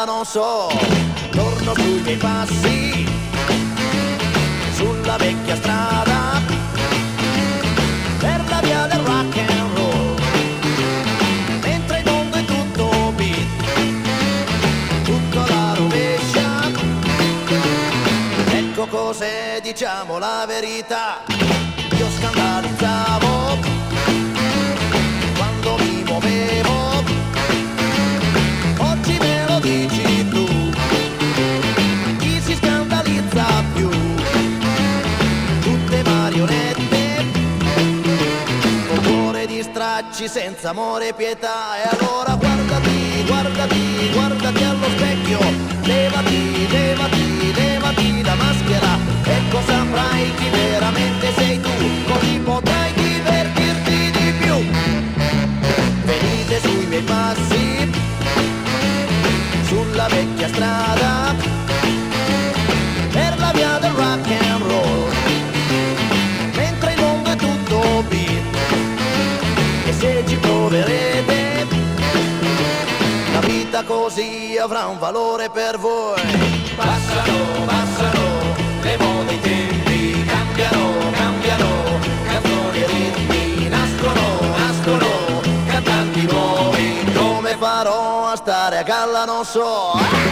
non so. Torno sui miei passi, sulla vecchia strada, per la via del rock and roll, mentre il mondo è tutto beat, tutto alla rovescia. Ecco cos'è, diciamo la verità, io scandalizzavo quando mi muovevo, oggi me lo dici tu, chi si scandalizza più? Tutte marionette, con cuore di stracci senza amore e pietà. E allora guardati, guardati, guardati allo specchio, levati, levati, levati la maschera, e cosa saprai chi veramente sei tu, così potrai divertirti di più. Venite sui miei passi, sulla vecchia strada, per la via del rock and roll, mentre il mondo è tutto beat, e se ci proverete la vita così avrà un valore per voi. Passano, passano le mode, i tempi cambiano, cambiano, canzoni e ritmi nascono, nascono, cantanti nuovi. Come farò a stare a galla non so.